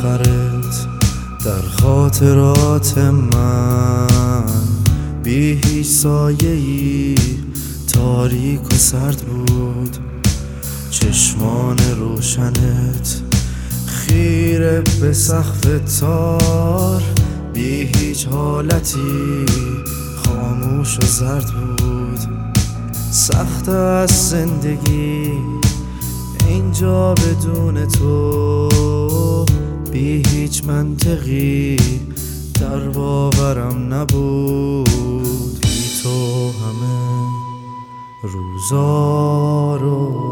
آخرت در خاطرات من بی هیچ سایه‌ای تاریک و سرد بود. چشمان روشنت خیره به سقف تار بی هیچ حالتی خاموش و زرد بود. سخت از زندگی اینجا بدون تو، بی هیچ منطقی در باورم نبود. بی تو همه روزا رو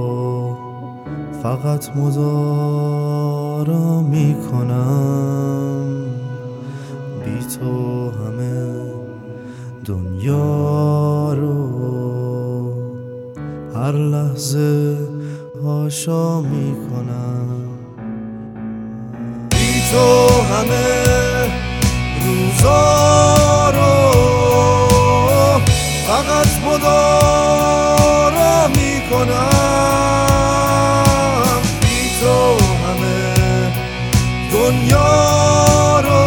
فقط مدارا میکنم، بی تو همه دنیا رو هر لحظه هاشا میکنم. بی تو همه روزا رو فقط مدارا میکنم، بی تو همه دنیا رو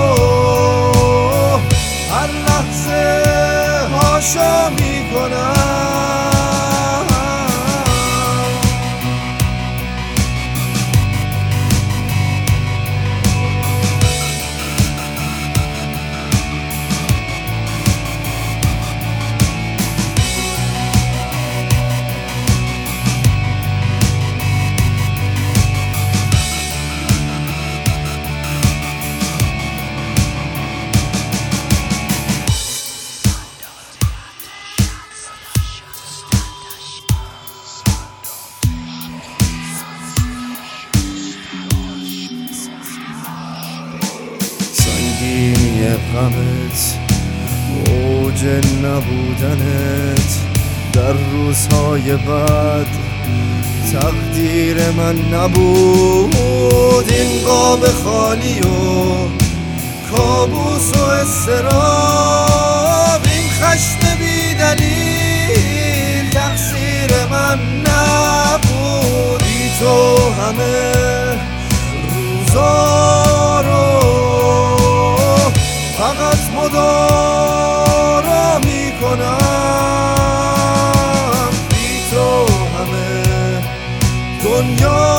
هر لحظه هاشا میکنم. سنگینی غمت، اوج نبودنت در روزهای بعد تقدیر من نبود. این قاب خالی و کابوس و اضطراب، این خشم بی دلیل تقصیر من نبود. بی تو همه روزا رو فقط مدارا میکنم، بی تو همه دنیا